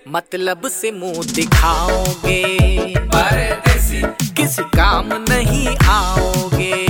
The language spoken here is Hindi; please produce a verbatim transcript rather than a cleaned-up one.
मतलब से मुंह दिखाओगे, परदेसी किसी काम नहीं आओगे।